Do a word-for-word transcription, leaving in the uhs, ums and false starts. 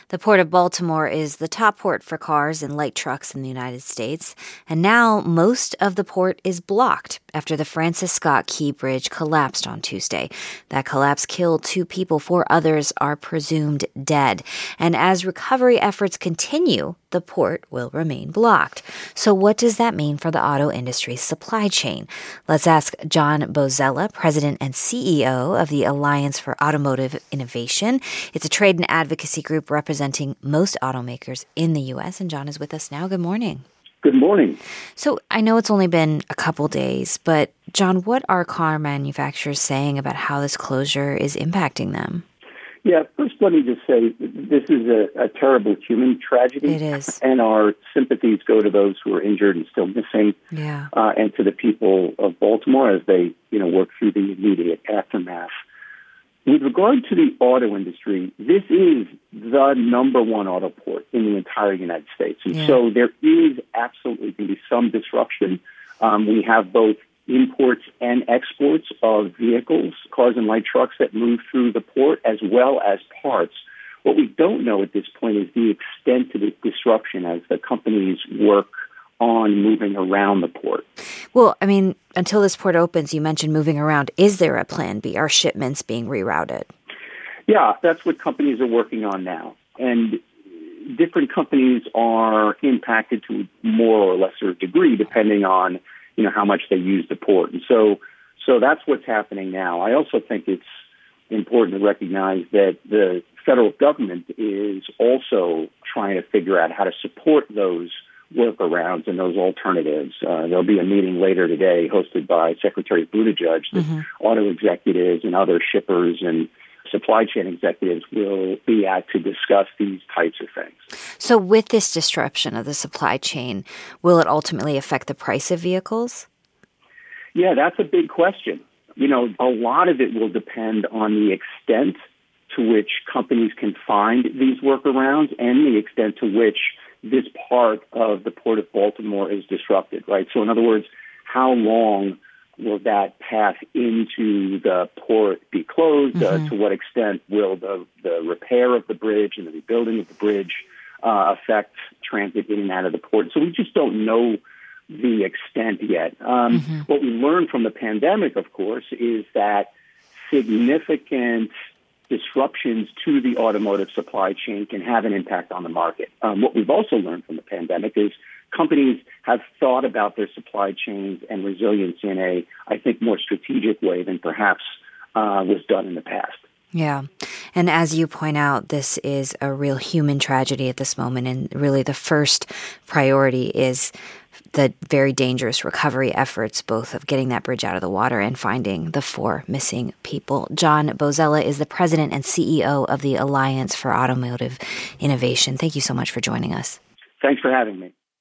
The Port of Baltimore is the top port for cars and light trucks in the United States, and now most of the port is blocked after the Francis Scott Key Bridge collapsed on Tuesday. That collapse killed two people, four others are presumed dead. And as recovery efforts continue, the port will remain blocked. So what does that mean for the auto industry's supply chain? Let's ask John Bozzella, President and C E O of the Alliance for Automotive Innovation. It's a trade and advocacy group representing most automakers in the U S, and John is with us now. Good morning. Good morning. So I know it's only been a couple days, but John, what are car manufacturers saying about how this closure is impacting them? Yeah, first let me just say this is a, a terrible human tragedy. It is. And our sympathies go to those who are injured and still missing, yeah. uh, and to the people of Baltimore as they, you know, work through the immediate aftermath. With regard to the auto industry, this is the number one auto port in the entire United States. And yeah. so there is absolutely going to be some disruption. Um, we have both imports and exports of vehicles, cars and light trucks that move through the port, as well as parts. What we don't know at this point is the extent of the disruption as the companies work on moving around the port. Well, I mean, until this port opens, you mentioned moving around. Is there a plan B? Are shipments being rerouted? Yeah, that's what companies are working on now. And different companies are impacted to more or lesser degree, depending on, you know, how much they use the port. And so, so that's what's happening now. I also think it's important to recognize that the federal government is also trying to figure out how to support those workarounds and those alternatives. Uh, there'll be a meeting later today hosted by Secretary Buttigieg that mm-hmm. auto executives and other shippers and supply chain executives will be at to discuss these types of things. So with this disruption of the supply chain, will it ultimately affect the price of vehicles? Yeah, that's a big question. You know, a lot of it will depend on the extent to which companies can find these workarounds and the extent to which this part of the Port of Baltimore is disrupted, right? So in other words, how long will that path into the port be closed? Mm-hmm. Uh, to what extent will the, the repair of the bridge and the rebuilding of the bridge uh, affect transit in and out of the port? So we just don't know the extent yet. Um, mm-hmm. What we learned from the pandemic, of course, is that significant disruptions to the automotive supply chain can have an impact on the market. Um, what we've also learned from the pandemic is companies have thought about their supply chains and resilience in a, I think, more strategic way than perhaps uh, was done in the past. Yeah. And as you point out, this is a real human tragedy at this moment. And really the first priority is the very dangerous recovery efforts, both of getting that bridge out of the water and finding the four missing people. John Bozzella is the president and C E O of the Alliance for Automotive Innovation. Thank you so much for joining us. Thanks for having me.